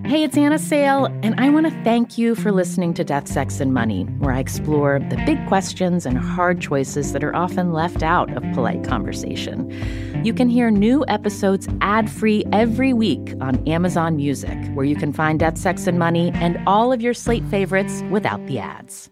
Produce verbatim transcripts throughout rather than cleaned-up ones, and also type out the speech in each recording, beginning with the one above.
Hey, it's Anna Sale, and I want to thank you for listening to Death, Sex, and Money, where I explore the big questions and hard choices that are often left out of polite conversation. You can hear new episodes ad-free every week on Amazon Music, where you can find Death, Sex, and Money and all of your Slate favorites without the ads.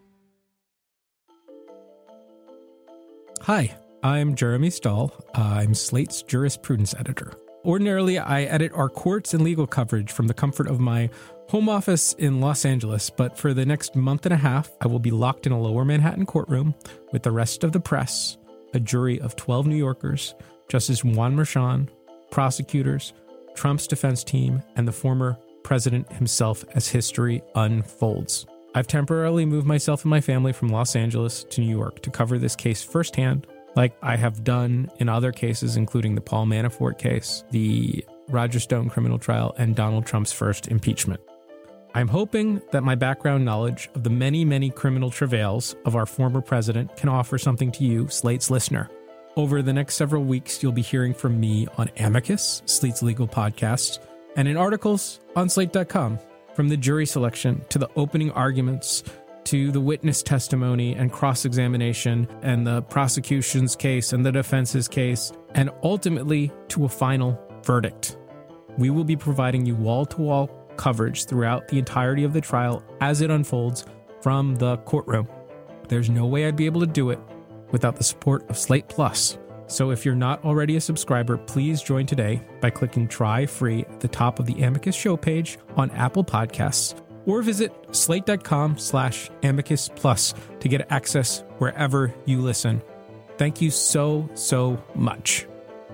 Hi, I'm Jeremy Stahl. I'm Slate's jurisprudence editor. Ordinarily, I edit our courts and legal coverage from the comfort of my home office in Los Angeles, but for the next month and a half, I will be locked in a lower Manhattan courtroom with the rest of the press, a jury of twelve New Yorkers, Justice Juan Merchan, prosecutors, Trump's defense team, and the former president himself as history unfolds. I've temporarily moved myself and my family from Los Angeles to New York to cover this case firsthand, like I have done in other cases, including the Paul Manafort case, the Roger Stone criminal trial, and Donald Trump's first impeachment. I'm hoping that my background knowledge of the many, many criminal travails of our former president can offer something to you, Slate's listener. Over the next several weeks, you'll be hearing from me on Amicus, Slate's legal podcast, and in articles on Slate dot com, from the jury selection to the opening arguments to the witness testimony and cross-examination and the prosecution's case and the defense's case, and ultimately to a final verdict. We will be providing you wall-to-wall coverage throughout the entirety of the trial as it unfolds from the courtroom. There's no way I'd be able to do it without the support of Slate Plus. So if you're not already a subscriber, please join today by clicking Try Free at the top of the Amicus show page on Apple Podcasts, or visit slate.com slash amicus plus to get access wherever you listen. Thank you so, so much.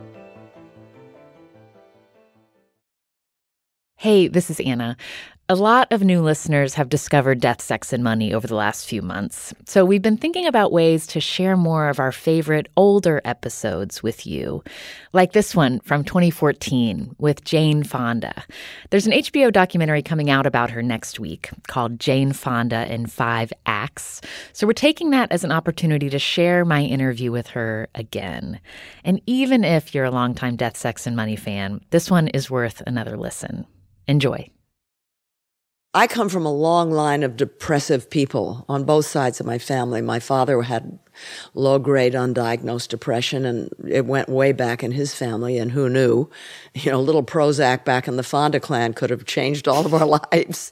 Hey, this is Anna. A lot of new listeners have discovered Death, Sex, and Money over the last few months. So we've been thinking about ways to share more of our favorite older episodes with you, like this one from twenty fourteen with Jane Fonda. There's an H B O documentary coming out about her next week called Jane Fonda in Five Acts. So we're taking that as an opportunity to share my interview with her again. And even if you're a longtime Death, Sex, and Money fan, this one is worth another listen. Enjoy. I come from a long line of depressive people on both sides of my family. My father had low-grade undiagnosed depression, and it went way back in his family, and who knew? You know, a little Prozac back in the Fonda clan could have changed all of our lives.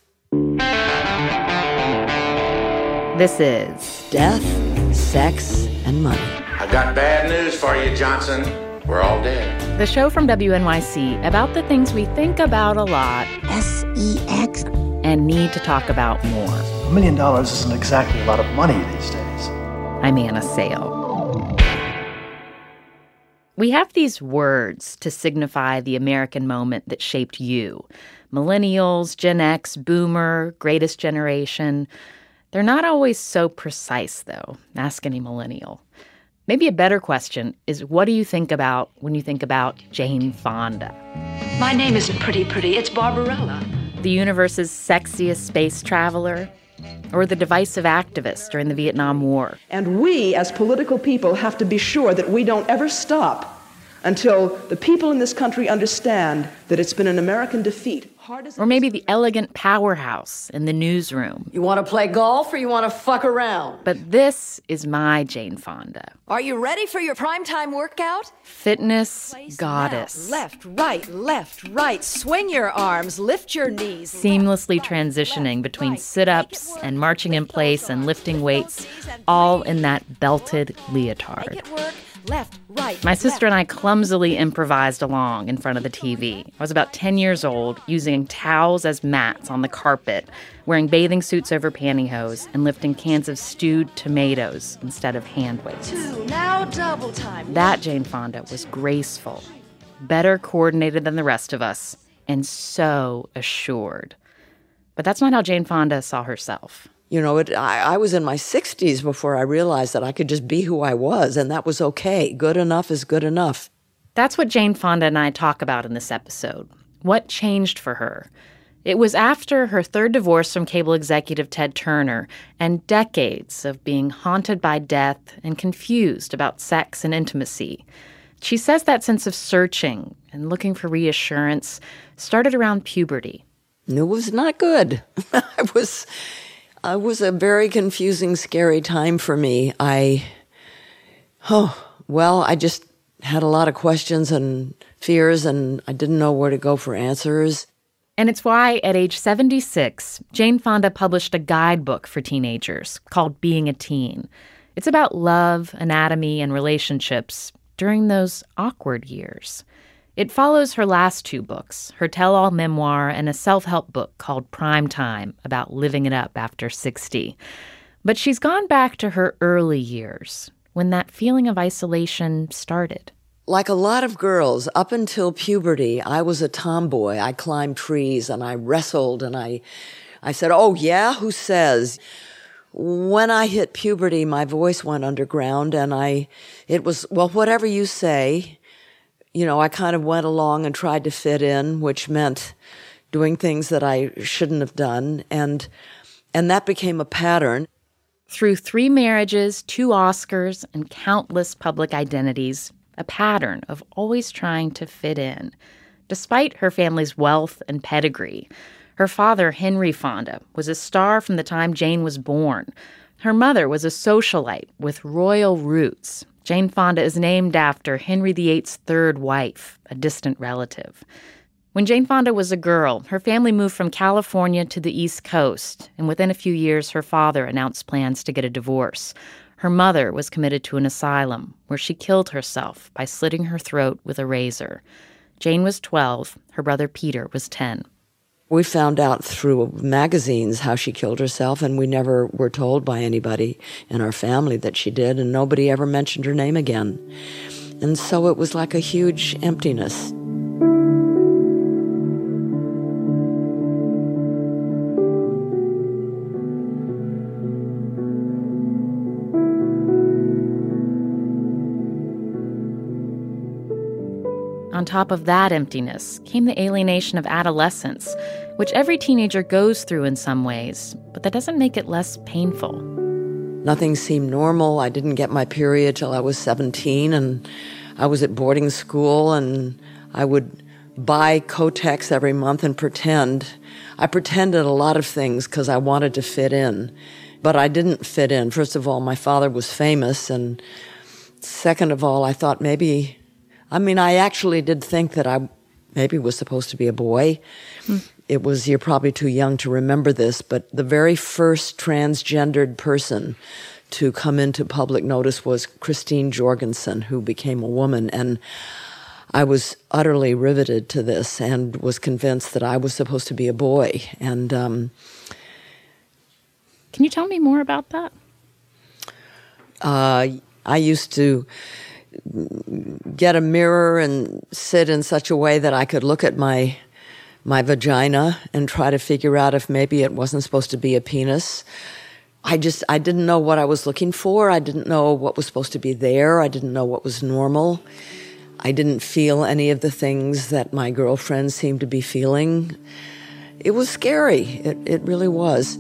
This is Death, Sex, and Money. I got bad news for you, Johnson. We're all dead. the show from W N Y C about the things we think about a lot S E X and need to talk about more. A million dollars isn't exactly a lot of money these days. I'm Anna Sale. We have these words to signify the American moment that shaped you. Millennials, Gen X, Boomer, Greatest Generation. They're not always so precise, though. Ask any millennial. Maybe a better question is, what do you think about when you think about Jane Fonda? My name isn't Pretty Pretty, it's Barbarella. The universe's sexiest space traveler? Or the divisive activist during the Vietnam War? And we, as political people, have to be sure that we don't ever stop until the people in this country understand that it's been an American defeat. Or maybe the elegant powerhouse in the newsroom. You want to play golf or you want to fuck around? But this is my Jane Fonda. Are you ready for your primetime workout? Fitness goddess. Now. Left, right, left, right. Swing your arms, lift your knees. Seamlessly transitioning between sit-ups and marching in place and lifting weights, all in that belted leotard. Make it work. Left, right, My sister left. and I clumsily improvised along in front of the T V. I was about ten years old, using towels as mats on the carpet, wearing bathing suits over pantyhose, and lifting cans of stewed tomatoes instead of hand weights. Two, now double time. That Jane Fonda was graceful, better coordinated than the rest of us, and so assured. But that's not how Jane Fonda saw herself. You know, it, I, I was in my sixties before I realized that I could just be who I was, and that was okay. Good enough is good enough. That's what Jane Fonda and I talk about in this episode. What changed for her? It was after her third divorce from cable executive Ted Turner and decades of being haunted by death and confused about sex and intimacy. She says that sense of searching and looking for reassurance started around puberty. It was not good. I was, it was a very confusing, scary time for me. I, oh, well, I just had a lot of questions and fears, and I didn't know where to go for answers. And it's why, at age seventy-six, Jane Fonda published a guidebook for teenagers called Being a Teen. It's about love, anatomy, and relationships during those awkward years. It follows her last two books, her tell-all memoir and a self-help book called Prime Time, about living it up after sixty. But she's gone back to her early years, when that feeling of isolation started. Like a lot of girls, up until puberty, I was a tomboy. I climbed trees and I wrestled and I, I said, oh yeah, who says? When I hit puberty, my voice went underground and I, it was, well, whatever you say. You know, I kind of went along and tried to fit in, which meant doing things that I shouldn't have done. And, and that became a pattern. Through three marriages, two Oscars, and countless public identities, a pattern of always trying to fit in. Despite her family's wealth and pedigree, her father, Henry Fonda, was a star from the time Jane was born. Her mother was a socialite with royal roots. Jane Fonda is named after Henry the Eighth's third wife, a distant relative. When Jane Fonda was a girl, her family moved from California to the East Coast, and within a few years, her father announced plans to get a divorce. Her mother was committed to an asylum, where she killed herself by slitting her throat with a razor. Jane was twelve. Her brother Peter was ten. We found out through magazines how she killed herself, and we never were told by anybody in our family that she did, and nobody ever mentioned her name again. And so it was like a huge emptiness. On top of that emptiness came the alienation of adolescence, which every teenager goes through in some ways, but that doesn't make it less painful. Nothing seemed normal. I didn't get my period till I was seventeen, and I was at boarding school, and I would buy Kotex every month and pretend. I pretended a lot of things because I wanted to fit in, but I didn't fit in. First of all, my father was famous, and second of all, I thought maybe... I mean, I actually did think that I maybe was supposed to be a boy. Hmm. It was, you're probably too young to remember this, but the very first transgendered person to come into public notice was Christine Jorgensen, who became a woman. And I was utterly riveted to this and was convinced that I was supposed to be a boy. And um, can you tell me more about that? Uh, I used to get a mirror and sit in such a way that I could look at my my vagina and try to figure out if maybe it wasn't supposed to be a penis. I just, I didn't know what I was looking for. I didn't know what was supposed to be there. I didn't know what was normal. I didn't feel any of the things that my girlfriends seemed to be feeling. It was scary. It, it really was.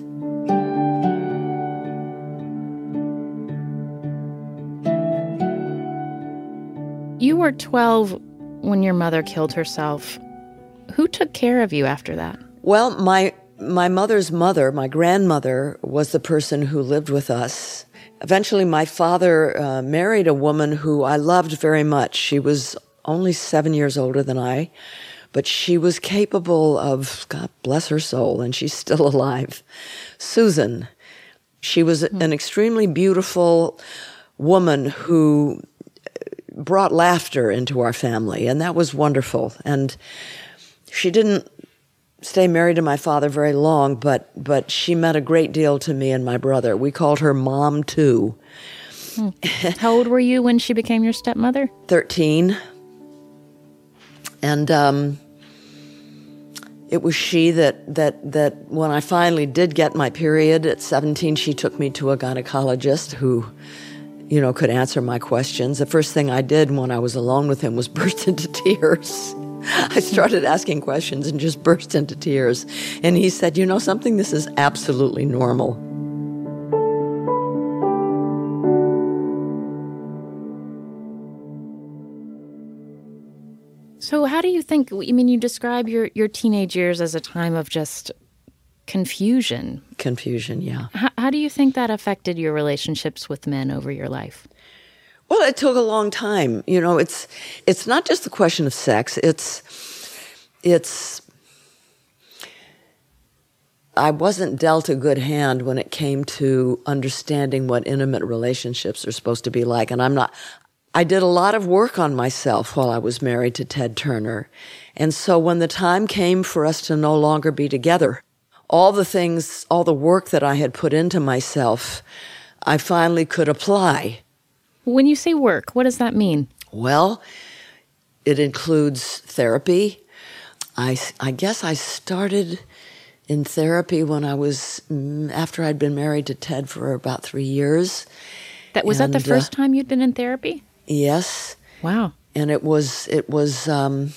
You were twelve when your mother killed herself. Who took care of you after that? Well, my my mother's mother, my grandmother, was the person who lived with us. Eventually, my father uh, married a woman who I loved very much. She was only seven years older than I, but she was capable of, God bless her soul, and she's still alive, Susan. She was mm-hmm. an extremely beautiful woman who brought laughter into our family, and that was wonderful. And she didn't stay married to my father very long, but but she meant a great deal to me and my brother. We called her Mom, too. Hmm. How old were you when she became your stepmother? Thirteen. And um, it was she that, that, that when I finally did get my period at seventeen, she took me to a gynecologist who, you know, could answer my questions. The first thing I did when I was alone with him was burst into tears. I started asking questions and just burst into tears. And he said, you know something, this is absolutely normal. So how do you think think, I mean, you describe your, your teenage years as a time of just confusion. Confusion, yeah. How, how do you think that affected your relationships with men over your life? Well, it took a long time. You know, it's it's not just the question of sex. It's it's I wasn't dealt a good hand when it came to understanding what intimate relationships are supposed to be like. And I'm not, I did a lot of work on myself while I was married to Ted Turner. And so when the time came for us to no longer be together, all the things, all the work that I had put into myself, I finally could apply. When you say work, what does that mean? Well, it includes therapy. I, I guess I started in therapy when I was, after I'd been married to Ted for about three years. That was and, that the first uh, time you'd been in therapy? Yes. Wow. And it was, it was, um,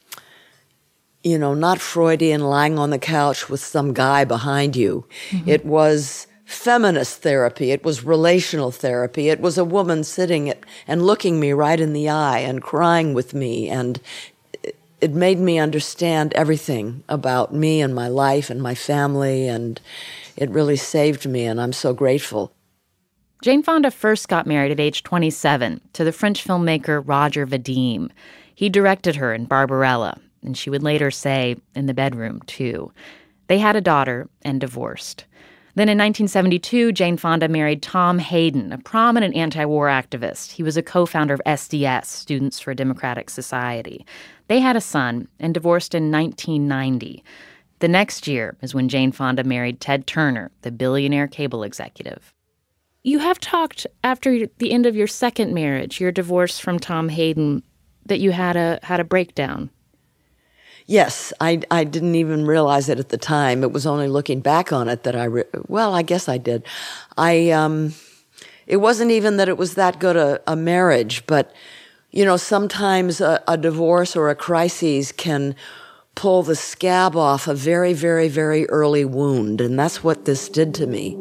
you know, not Freudian lying on the couch with some guy behind you. Mm-hmm. It was feminist therapy. It was relational therapy. It was a woman sitting at, and looking me right in the eye and crying with me, and it made me understand everything about me and my life and my family, and it really saved me, and I'm so grateful. Jane Fonda first got married at age twenty-seven to the French filmmaker Roger Vadim. He directed her in Barbarella, and she would later say, In the Bedroom, too. They had a daughter and divorced. Then in nineteen seventy-two, Jane Fonda married Tom Hayden, a prominent anti-war activist. He was a co-founder of S D S, Students for a Democratic Society. They had a son and divorced in nineteen ninety. The next year is when Jane Fonda married Ted Turner, the billionaire cable executive. You have talked after the end of your second marriage, your divorce from Tom Hayden, that you had a had a breakdown. Yes, I, I didn't even realize it at the time. It was only looking back on it that I, re- well, I guess I did. I, um, it wasn't even that it was that good a, a marriage, but, you know, sometimes a, a divorce or a crisis can pull the scab off a very, very, very early wound, and that's what this did to me.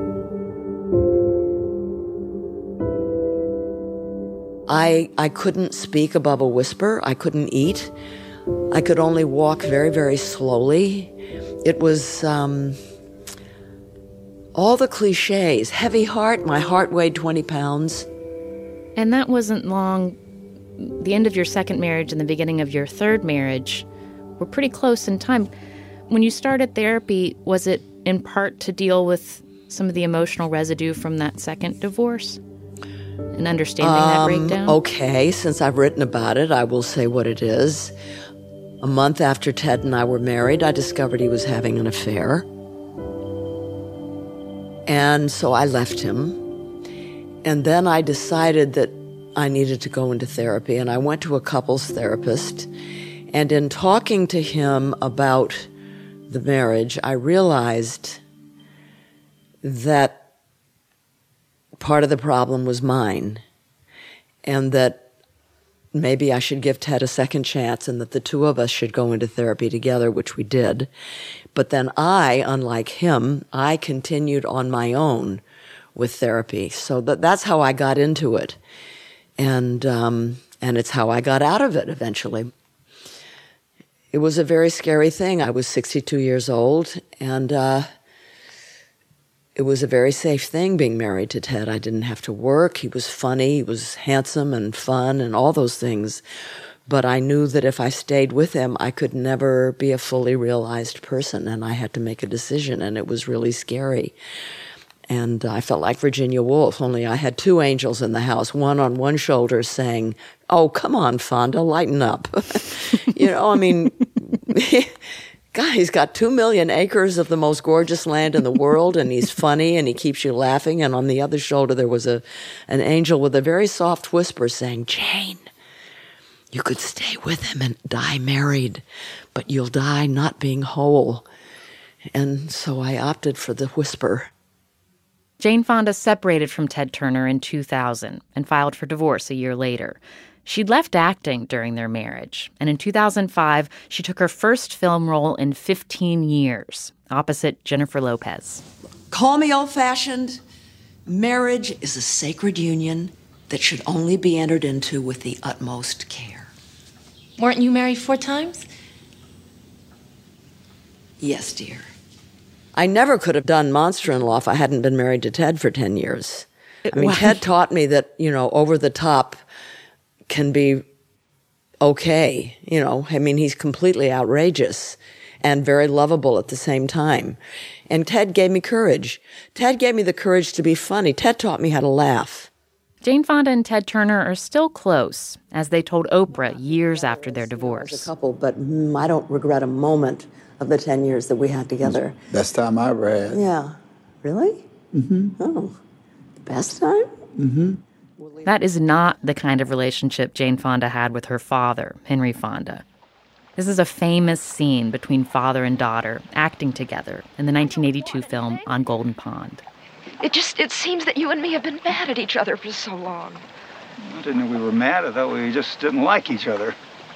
I, I couldn't speak above a whisper. I couldn't eat. I could only walk very, very slowly. It was um, all the cliches. Heavy heart. My heart weighed twenty pounds. And that wasn't long. The end of your second marriage and the beginning of your third marriage were pretty close in time. When you started therapy, was it in part to deal with some of the emotional residue from that second divorce? And understanding um, that breakdown? Okay, since I've written about it, I will say what it is. A month after Ted and I were married, I discovered he was having an affair. And so I left him. And then I decided that I needed to go into therapy, and I went to a couples therapist. And in talking to him about the marriage, I realized that part of the problem was mine, and that maybe I should give Ted a second chance, and that the two of us should go into therapy together, which we did. But then I, unlike him, I continued on my own with therapy. So that, that's how I got into it. And, um, and it's how I got out of it eventually. It was a very scary thing. I was sixty-two years old, and uh, it was a very safe thing being married to Ted. I didn't have to work. He was funny. He was handsome and fun and all those things. But I knew that if I stayed with him, I could never be a fully realized person, and I had to make a decision, and it was really scary. And I felt like Virginia Woolf, only I had two angels in the house, one on one shoulder saying, oh, come on, Fonda, lighten up. You know, I mean, God, he's got two million acres of the most gorgeous land in the world, and he's funny, and he keeps you laughing. And on the other shoulder, there was a an angel with a very soft whisper saying, Jane, you could stay with him and die married, but you'll die not being whole. And so I opted for the whisper. Jane Fonda separated from Ted Turner in two thousand and filed for divorce a year later. She'd left acting during their marriage, and in two thousand five, she took her first film role in fifteen years, opposite Jennifer Lopez. Call me old-fashioned. Marriage is a sacred union that should only be entered into with the utmost care. Weren't you married four times? Yes, dear. I never could have done Monster-in-Law if I hadn't been married to Ted for ten years. I mean, Ted taught me that, you know, over the top can be okay. You know, I mean, he's completely outrageous and very lovable at the same time. And Ted gave me courage. Ted gave me the courage to be funny. Ted taught me how to laugh. Jane Fonda and Ted Turner are still close, as they told Oprah years after their divorce. As a couple, but mm, I don't regret a moment of the ten years that we had together. Best time I ever had. Yeah. Really? Mm-hmm. Oh. Best time? Mm-hmm. That is not the kind of relationship Jane Fonda had with her father, Henry Fonda. This is a famous scene between father and daughter acting together in the nineteen eighty-two film On Golden Pond. It just, it seems that you and me have been mad at each other for so long. I didn't know we were mad. I thought we just didn't like each other.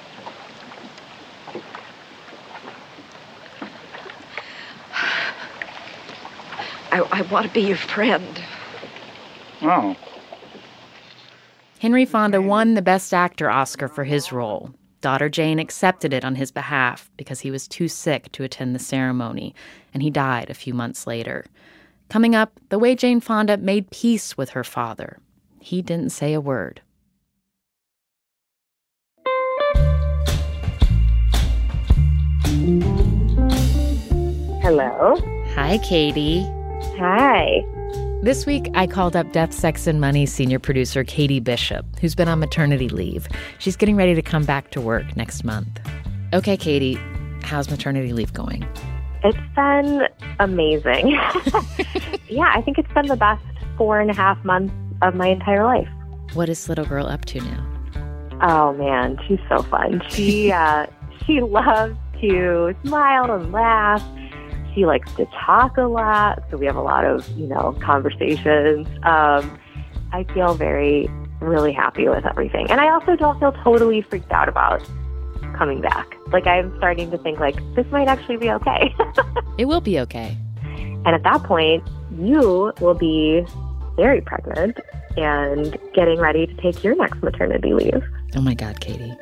I, I want to be your friend. Oh. Henry Fonda won the Best Actor Oscar for his role. Daughter Jane accepted it on his behalf because he was too sick to attend the ceremony, and he died a few months later. Coming up, the way Jane Fonda made peace with her father. He didn't say a word. Hello. Hi, Katie. Hi. This week, I called up Death, Sex, and Money senior producer Katie Bishop, who's been on maternity leave. She's getting ready to come back to work next month. Okay, Katie, how's maternity leave going? It's been amazing. Yeah, I think it's been the best four and a half months of my entire life. What is little girl up to now? Oh, man, she's so fun. She, uh, she loves to smile and laugh. She likes to talk a lot, so we have a lot of, you know, conversations. Um, I feel very, really happy with everything. And I also don't feel totally freaked out about coming back. Like, I'm starting to think, like, this might actually be okay. It will be okay. And at that point, you will be very pregnant and getting ready to take your next maternity leave. Oh, my God, Katie.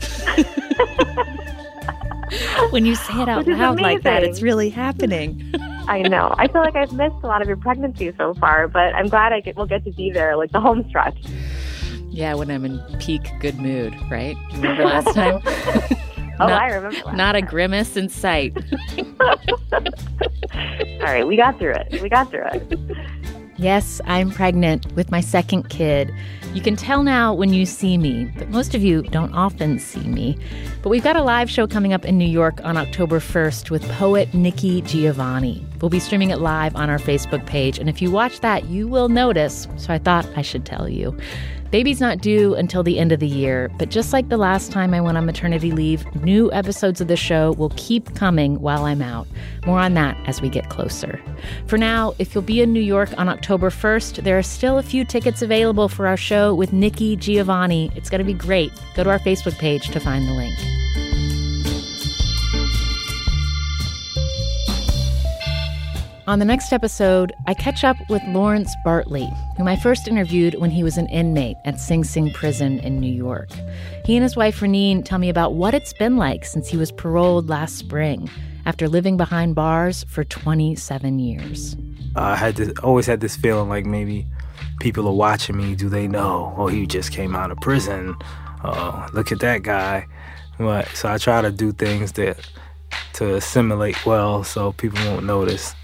When you say it out loud like that, it's really happening. I know. I feel like I've missed a lot of your pregnancy so far, but I'm glad I get, we'll get to be there, like the home stretch. Yeah, when I'm in peak good mood, right? Remember last time? Oh, not, I remember last Not time. a grimace in sight. All right, we got through it. We got through it. Yes, I'm pregnant with my second kid. You can tell now when you see me, but most of you don't often see me. But we've got a live show coming up in New York on October first with poet Nikki Giovanni. We'll be streaming it live on our Facebook page, and if you watch that, you will notice, so I thought I should tell you. Baby's not due until the end of the year, but just like the last time I went on maternity leave, new episodes of the show will keep coming while I'm out. More on that as we get closer. For now, if you'll be in New York on October first, there are still a few tickets available for our show with Nikki Giovanni. It's going to be great. Go to our Facebook page to find the link. On the next episode, I catch up with Lawrence Bartley, whom I first interviewed when he was an inmate at Sing Sing Prison in New York. He and his wife, Reneen, tell me about what it's been like since he was paroled last spring, after living behind bars for twenty-seven years. Uh, I had this, always had this feeling like maybe people are watching me. Do they know? Oh, he just came out of prison. Oh, look at that guy. But, so I try to do things that to assimilate well so people won't notice.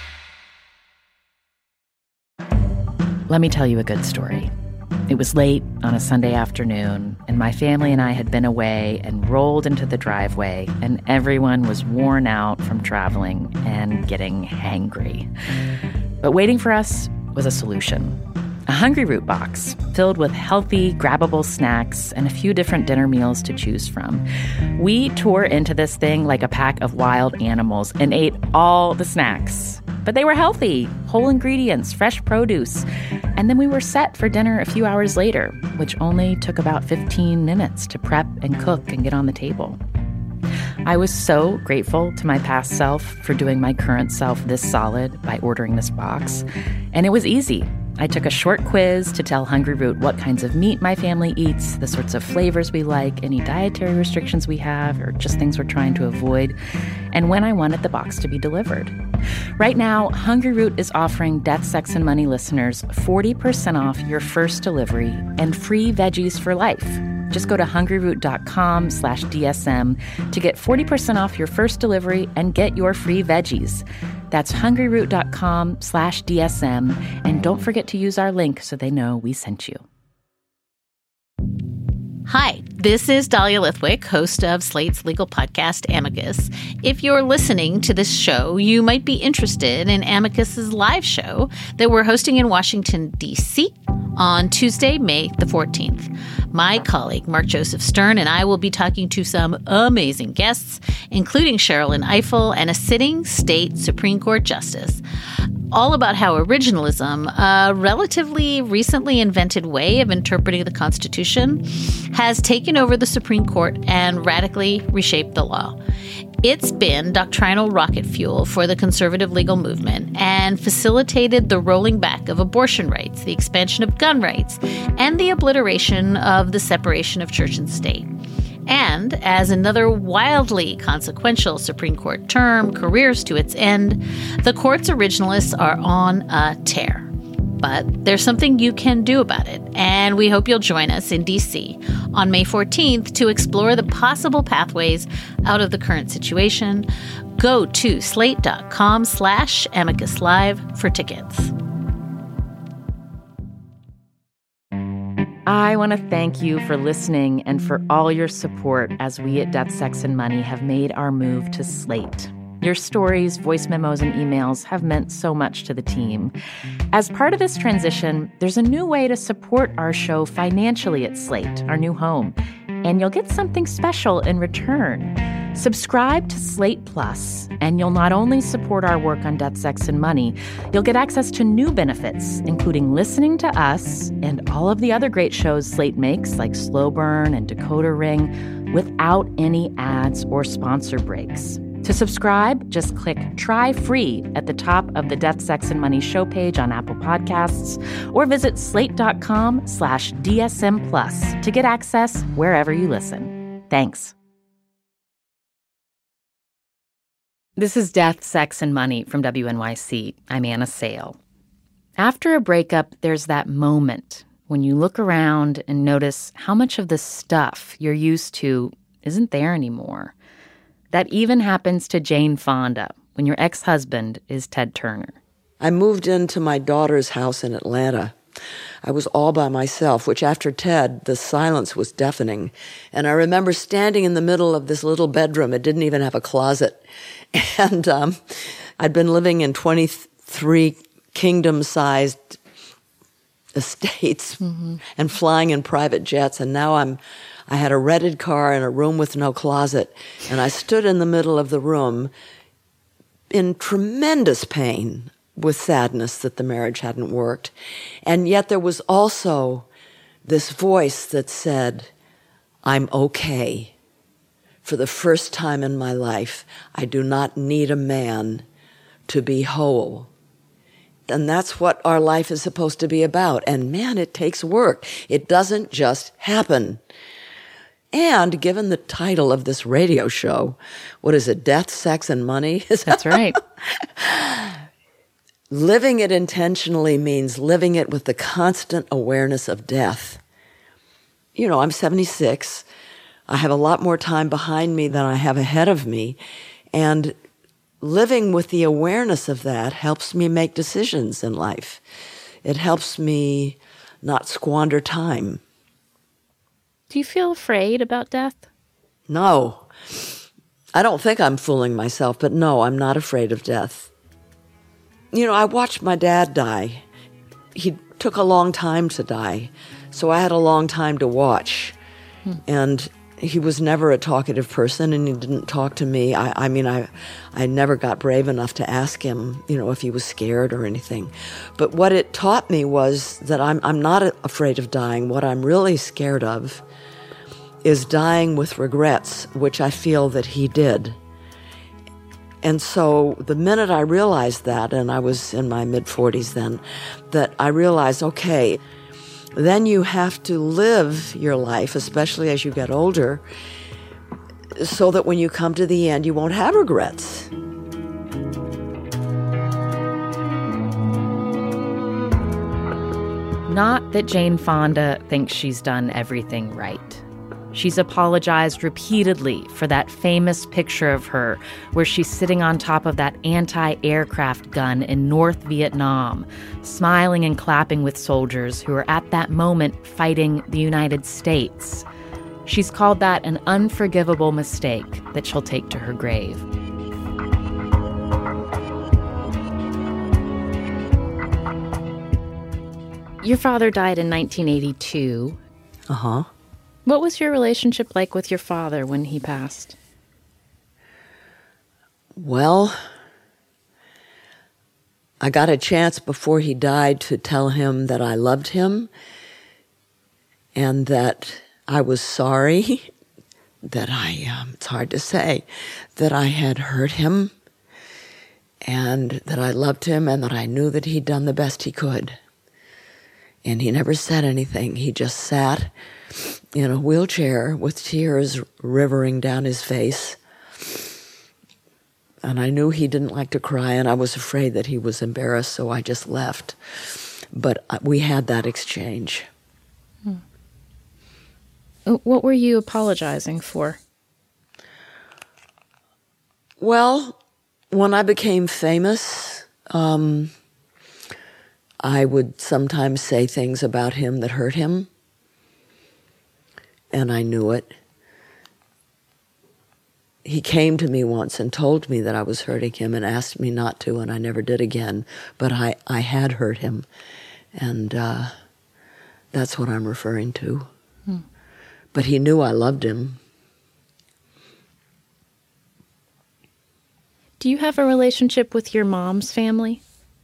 Let me tell you a good story. It was late on a Sunday afternoon, and my family and I had been away and rolled into the driveway, and everyone was worn out from traveling and getting hangry. But waiting for us was a solution. A Hungry Root box filled with healthy, grabbable snacks and a few different dinner meals to choose from. We tore into this thing like a pack of wild animals and ate all the snacks. But they were healthy, whole ingredients, fresh produce. And then we were set for dinner a few hours later, which only took about fifteen minutes to prep and cook and get on the table. I was so grateful to my past self for doing my current self this solid by ordering this box. And it was easy. I took a short quiz to tell Hungry Root what kinds of meat my family eats, the sorts of flavors we like, any dietary restrictions we have, or just things we're trying to avoid, and when I wanted the box to be delivered. Right now, Hungry Root is offering Death, Sex, and Money listeners forty percent off your first delivery and free veggies for life. Just go to hungryroot.com slash DSM to get forty percent off your first delivery and get your free veggies. That's hungryroot.com slash DSM. And don't forget to use our link so they know we sent you. Hi, this is Dahlia Lithwick, host of Slate's legal podcast, Amicus. If you're listening to this show, you might be interested in Amicus's live show that we're hosting in Washington, D C on Tuesday, May the fourteenth. My colleague, Mark Joseph Stern, and I will be talking to some amazing guests, including Sherrilyn Ifill and a sitting state Supreme Court justice, all about how originalism, a relatively recently invented way of interpreting the Constitution, has taken over the Supreme Court and radically reshaped the law. It's been doctrinal rocket fuel for the conservative legal movement and facilitated the rolling back of abortion rights, the expansion of gun rights, and the obliteration of the separation of church and state. And as another wildly consequential Supreme Court term careers to its end, the court's originalists are on a tear. But there's something you can do about it, and we hope you'll join us in D C on May fourteenth to explore the possible pathways out of the current situation. Go to slate.com slash amicus live for tickets. I want to thank you for listening and for all your support as we at Death, Sex, and Money have made our move to Slate. Your stories, voice memos, and emails have meant so much to the team. As part of this transition, there's a new way to support our show financially at Slate, our new home, and you'll get something special in return. Subscribe to Slate Plus, and you'll not only support our work on Death, Sex, and Money, you'll get access to new benefits, including listening to us and all of the other great shows Slate makes, like Slow Burn and Decoder Ring, without any ads or sponsor breaks. To subscribe, just click Try Free at the top of the Death, Sex, and Money show page on Apple Podcasts, or visit slate.com slash DSM Plus to get access wherever you listen. Thanks. This is Death, Sex, and Money from W N Y C. I'm Anna Sale. After a breakup, there's that moment when you look around and notice how much of the stuff you're used to isn't there anymore. That even happens to Jane Fonda when your ex-husband is Ted Turner. I moved into my daughter's house in Atlanta. I was all by myself, which after Ted, the silence was deafening. And I remember standing in the middle of this little bedroom. It didn't even have a closet. And um, I'd been living in twenty-three kingdom-sized estates mm-hmm. and flying in private jets. And now I'm, I had a rented car in a room with no closet. And I stood in the middle of the room in tremendous pain with sadness that the marriage hadn't worked. And yet there was also this voice that said, I'm okay. For the first time in my life, I do not need a man to be whole. And that's what our life is supposed to be about. And man, it takes work. It doesn't just happen. And given the title of this radio show, what is it, Death, Sex, and Money? That's right. Living it intentionally means living it with the constant awareness of death. You know, I'm seventy-six. I have a lot more time behind me than I have ahead of me. And living with the awareness of that helps me make decisions in life. It helps me not squander time. Do you feel afraid about death? No. I don't think I'm fooling myself, but no, I'm not afraid of death. You know, I watched my dad die. He took a long time to die, so I had a long time to watch. Hmm. And he was never a talkative person, and he didn't talk to me. I, I mean, I, I never got brave enough to ask him, you know, if he was scared or anything. But what it taught me was that I'm, I'm not afraid of dying. What I'm really scared of is dying with regrets, which I feel that he did. And so the minute I realized that, and I was in my mid-forties then, that I realized, okay, then you have to live your life, especially as you get older, so that when you come to the end, you won't have regrets. Not that Jane Fonda thinks she's done everything right. She's apologized repeatedly for that famous picture of her where she's sitting on top of that anti-aircraft gun in North Vietnam, smiling and clapping with soldiers who are at that moment fighting the United States. She's called that an unforgivable mistake that she'll take to her grave. Your father died in nineteen eighty-two. Uh-huh. What was your relationship like with your father when he passed? Well, I got a chance before he died to tell him that I loved him and that I was sorry, that I, um, it's hard to say, that I had hurt him and that I loved him and that I knew that he'd done the best he could. And he never said anything. He just sat in a wheelchair with tears rivering down his face. And I knew he didn't like to cry, and I was afraid that he was embarrassed, so I just left. But we had that exchange. Hmm. What were you apologizing for? Well, when I became famous, um, I would sometimes say things about him that hurt him. And I knew it. He came to me once and told me that I was hurting him and asked me not to, and I never did again. But I, I had hurt him, and uh, that's what I'm referring to. Hmm. But he knew I loved him. Do you have a relationship with your mom's family?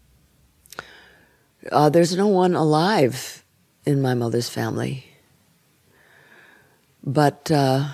Uh, there's no one alive in my mother's family. But uh,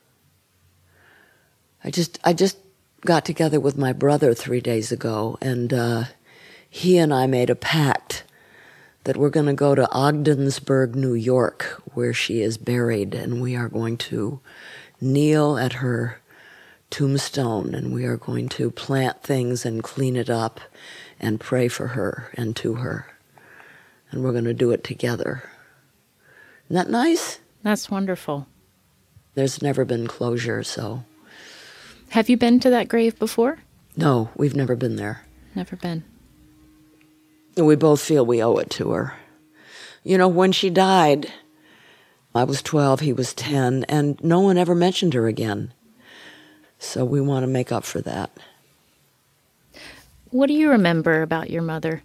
I just I just got together with my brother three days ago, and uh, he and I made a pact that we're going to go to Ogdensburg, New York, where she is buried, and we are going to kneel at her tombstone, and we are going to plant things and clean it up and pray for her and to her. And we're going to do it together. Isn't that nice? That's wonderful. There's never been closure, so. Have you been to that grave before? No, we've never been there. Never been. We both feel we owe it to her. You know, when she died, I was twelve, he was ten, and no one ever mentioned her again. So we want to make up for that. What do you remember about your mother?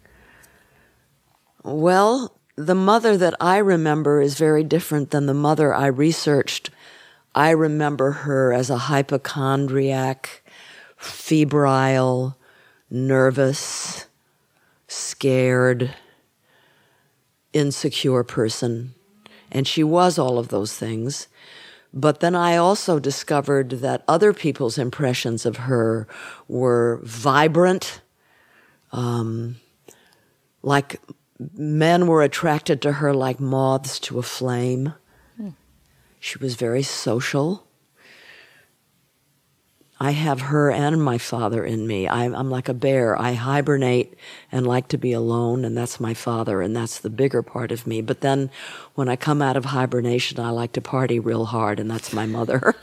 Well, the mother that I remember is very different than the mother I researched. I remember her as a hypochondriac, febrile, nervous, scared, insecure person. And she was all of those things. But then I also discovered that other people's impressions of her were vibrant, um, like men were attracted to her like moths to a flame. Hmm. She was very social. I have her and my father in me. I'm, I'm like a bear. I hibernate and like to be alone, and that's my father, and that's the bigger part of me. But then when I come out of hibernation, I like to party real hard, and that's my mother.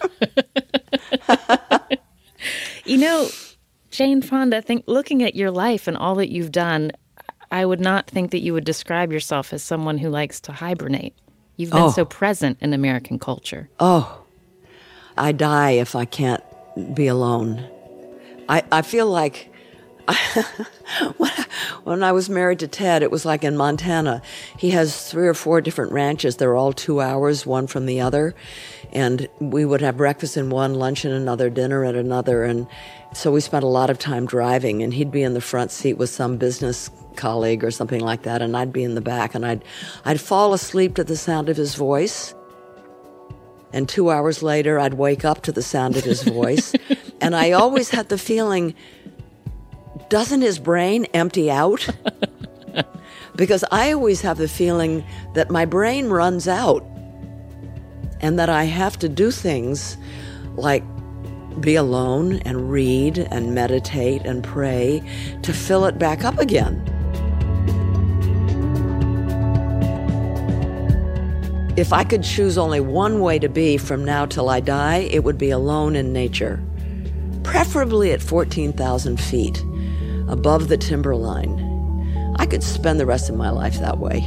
You know, Jane Fonda, I think looking at your life and all that you've done, I would not think that you would describe yourself as someone who likes to hibernate. You've been oh. so present in American culture. Oh, I die if I can't be alone. I, I feel like when, I, when I was married to Ted, it was like in Montana. He has three or four different ranches. They're all two hours, one from the other. And we would have breakfast in one, lunch in another, dinner at another. And so we spent a lot of time driving, and he'd be in the front seat with some business colleague or something like that, and I'd be in the back, and I'd I'd fall asleep to the sound of his voice. And two hours later, I'd wake up to the sound of his voice. And I always had the feeling, doesn't his brain empty out? Because I always have the feeling that my brain runs out and that I have to do things like be alone and read and meditate and pray to fill it back up again. If I could choose only one way to be from now till I die, it would be alone in nature, preferably at fourteen thousand feet above the timberline. I could spend the rest of my life that way.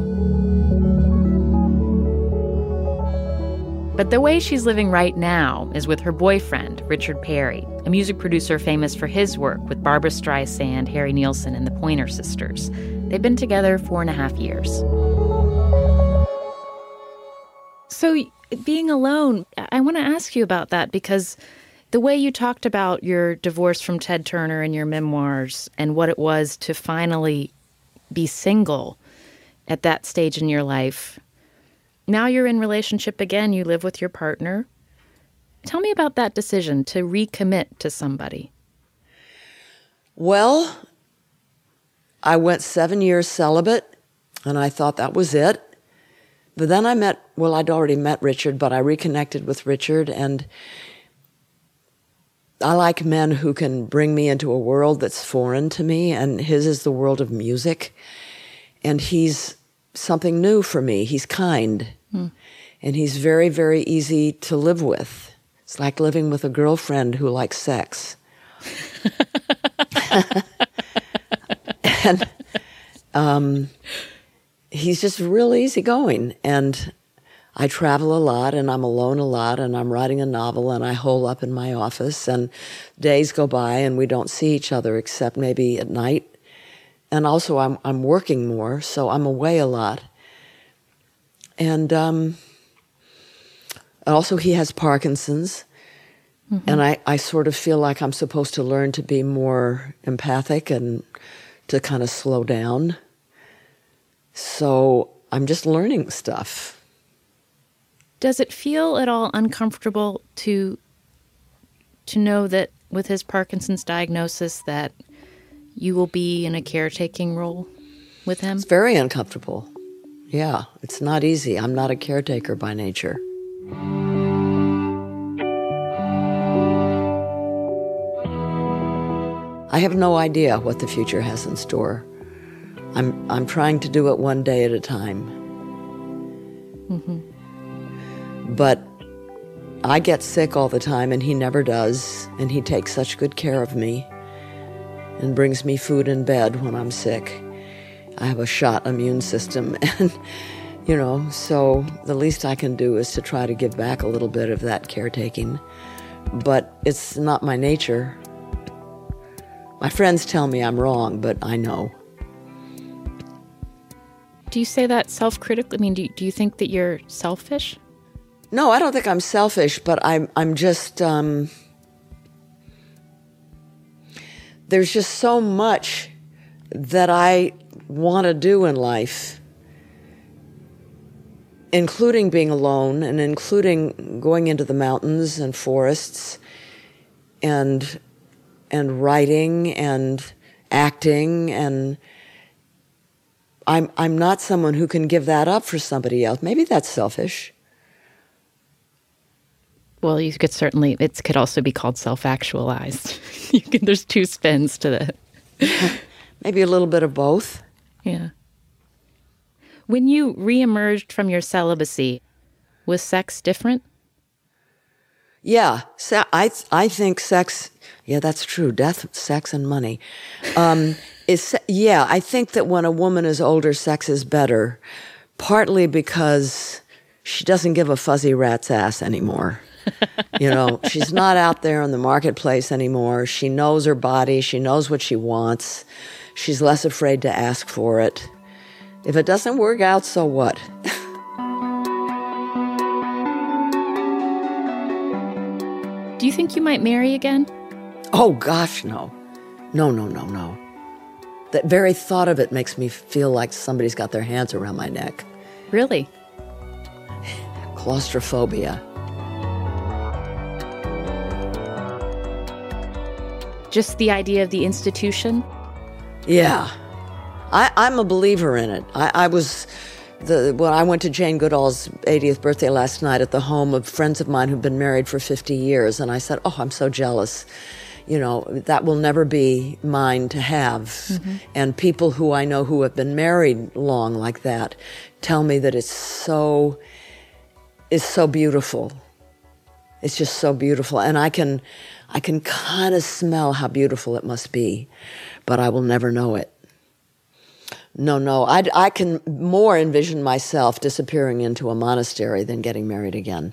But the way she's living right now is with her boyfriend, Richard Perry, a music producer famous for his work with Barbra Streisand, Harry Nilsson, and the Pointer Sisters. They've been together four and a half years. So being alone, I want to ask you about that, because the way you talked about your divorce from Ted Turner in your memoirs and what it was to finally be single at that stage in your life. Now you're in relationship again, you live with your partner. Tell me about that decision to recommit to somebody. Well, I went seven years celibate, and I thought that was it. But then I met, well, I'd already met Richard, but I reconnected with Richard, and I like men who can bring me into a world that's foreign to me, and his is the world of music. And he's something new for me. He's kind. Hmm. And he's very, very easy to live with. It's like living with a girlfriend who likes sex. And um, he's just real easygoing. And I travel a lot, and I'm alone a lot, and I'm writing a novel, and I hole up in my office, and days go by, and we don't see each other except maybe at night. And also, I'm I'm working more, so I'm away a lot. And um, also, he has Parkinson's, mm-hmm. and I, I sort of feel like I'm supposed to learn to be more empathic and to kind of slow down. So I'm just learning stuff. Does it feel at all uncomfortable to to know that with his Parkinson's diagnosis that you will be in a caretaking role with him? It's very uncomfortable. Yeah, it's not easy. I'm not a caretaker by nature. I have no idea what the future has in store. I'm I'm trying to do it one day at a time. Mm-hmm. But I get sick all the time, and he never does, and he takes such good care of me and brings me food in bed when I'm sick. I have a shot immune system, and, you know, so the least I can do is to try to give back a little bit of that caretaking. But it's not my nature. My friends tell me I'm wrong, but I know. Do you say that self-critically? I mean, do you, do you think that you're selfish? No, I don't think I'm selfish, but I'm I'm just um, there's just so much that I want to do in life, including being alone and including going into the mountains and forests and and writing and acting, and I'm I'm not someone who can give that up for somebody else. Maybe that's selfish. Well, you could certainly, it could also be called self-actualized. You can, there's two spins to that. Maybe a little bit of both. Yeah. When you reemerged from your celibacy, was sex different? Yeah. Se- I I think sex, yeah, that's true. Death, sex, and money. Um, is yeah, I think that when a woman is older, sex is better, partly because she doesn't give a fuzzy rat's ass anymore. You know, she's not out there in the marketplace anymore. She knows her body. She knows what she wants. She's less afraid to ask for it. If it doesn't work out, so what? Do you think you might marry again? Oh, gosh, no. No, no, no, no. That very thought of it makes me feel like somebody's got their hands around my neck. Really? Claustrophobia. Just the idea of the institution? Yeah. I, I'm a believer in it. I, I was... The, well, I went to Jane Goodall's eightieth birthday last night at the home of friends of mine who've been married for fifty years, and I said, oh, I'm so jealous. You know, that will never be mine to have. Mm-hmm. And people who I know who have been married long like that tell me that it's so, it's so beautiful. It's just so beautiful. And I can, I can kind of smell how beautiful it must be, but I will never know it. No, no, I, I can more envision myself disappearing into a monastery than getting married again.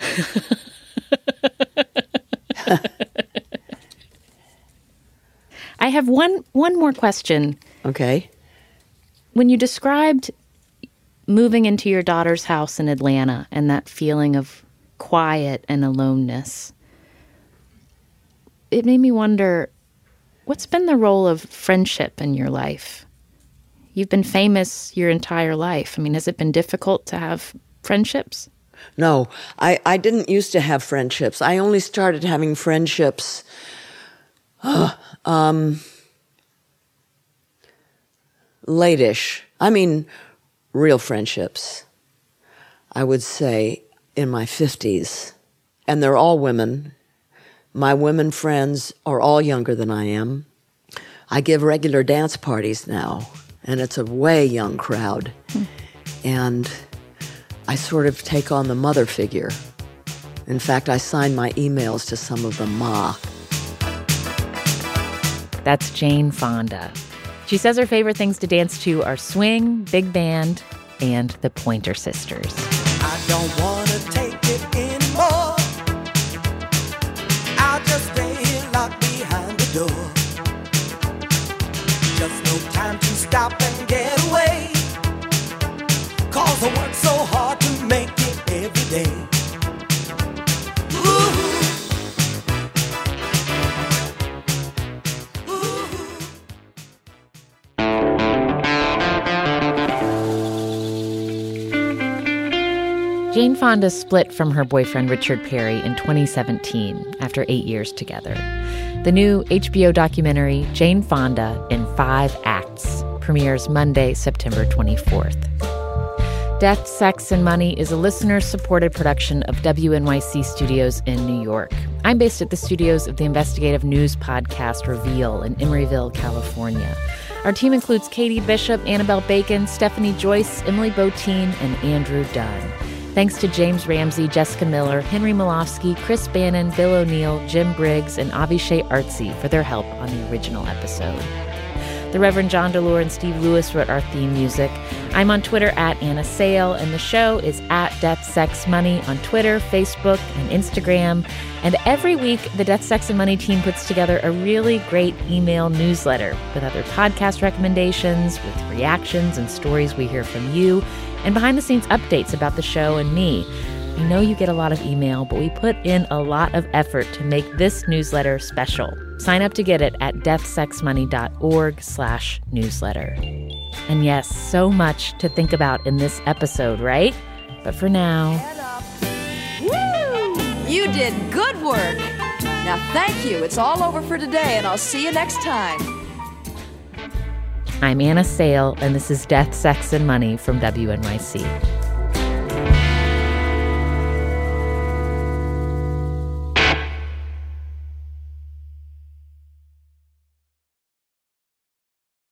I have one one more question. Okay. When you described moving into your daughter's house in Atlanta and that feeling of quiet and aloneness, it made me wonder, what's been the role of friendship in your life? You've been famous your entire life. I mean, has it been difficult to have friendships? No, I, I didn't used to have friendships. I only started having friendships uh, um, late-ish. I mean, real friendships, I would say, in my fifties. And they're all women. My women friends are all younger than I am. I give regular dance parties now. And it's a way young crowd. Hmm. And I sort of take on the mother figure. In fact, I sign my emails to some of them Ma. That's Jane Fonda. She says her favorite things to dance to are swing, big band, and the Pointer Sisters. I don't want to take it anymore. I'll just stay here locked behind the door. Just no time to stop and get away, 'cause I work so hard to make it every day. Ooh. Jane Fonda split from her boyfriend Richard Perry in twenty seventeen after eight years together. The new H B O documentary, Jane Fonda in Five Acts, premieres Monday, September twenty-fourth. Death, Sex, and Money is a listener-supported production of W N Y C Studios in New York. I'm based at the studios of the investigative news podcast Reveal in Emeryville, California. Our team includes Katie Bishop, Annabelle Bacon, Stephanie Joyce, Emily Botine, and Andrew Dunn. Thanks to James Ramsey, Jessica Miller, Henry Malofsky, Chris Bannon, Bill O'Neill, Jim Briggs, and Avishay Artsy for their help on the original episode. The Reverend John DeLore and Steve Lewis wrote our theme music. I'm on Twitter at Anna Sale, and the show is at Death, Sex, Money on Twitter, Facebook, and Instagram. And every week, the Death, Sex, and Money team puts together a really great email newsletter with other podcast recommendations, with reactions and stories we hear from you, and behind-the-scenes updates about the show and me. I know you get a lot of email, but we put in a lot of effort to make this newsletter special. Sign up to get it at deathsexmoney.org slash newsletter. And yes, so much to think about in this episode, right? But for now... Woo! You did good work. Now thank you. It's all over for today, and I'll see you next time. I'm Anna Sale, and this is Death, Sex, and Money from W N Y C.